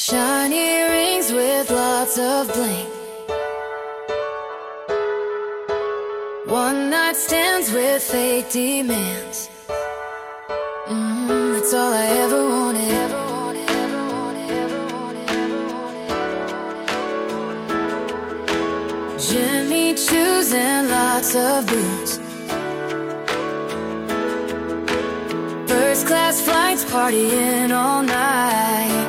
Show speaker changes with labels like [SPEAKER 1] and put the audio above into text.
[SPEAKER 1] Shiny rings with lots of bling. One night stands with fake demands. That's all I ever wanted. Jimmy Choo's and lots of booze. First class flights, partying all night.